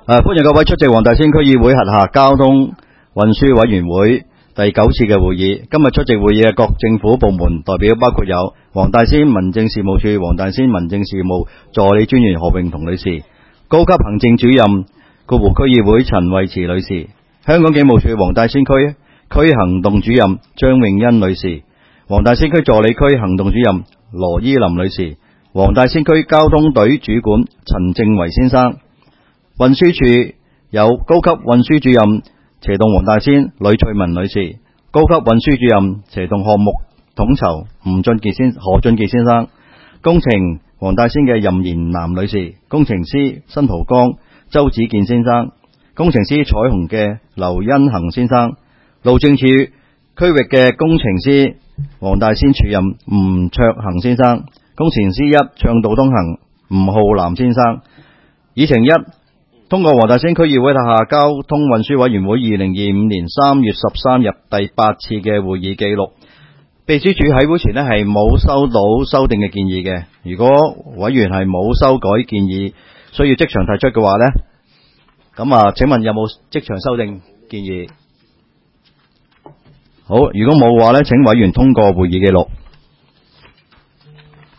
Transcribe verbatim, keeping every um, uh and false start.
誒，歡迎各位出席黃大仙區議會轄下交通運輸委員會第九次嘅會議。今日出席會議嘅各政府部門代表包括有黃大仙民政事務處黃大仙民政事務助理專員何永彤女士，高級行政主任括弧區議會陳慧慈女士，香港警務處黃大仙區區行動主任張永欣女士，黃大仙區助理區行動主任羅依林女士，黃大仙區交通隊主管陳正維先生。運輸處有高級運輸主任斜洞黃大仙呂翠文女士，高級運輸主任斜洞項目統籌吳俊傑先何俊傑先生，工程黃大仙嘅任賢南女士，工程師新蒲崗周子健先生，工程師彩虹嘅劉恩恒先生，路政署區域嘅工程師黃大仙署任吳卓恒先生，工程師一倡導東行吳浩南先生。議程一，通過黃大仙區議會轄下交通運輸委員會二零二五年三月十三日第八次嘅會議記錄。秘書處喺會前呢係冇收到修訂嘅建議嘅。如果委員係冇修改建議，需要即場提出嘅話呢，咁啊，請問有冇即場修訂建議？好，如果冇嘅話呢，請委員通過會議記錄。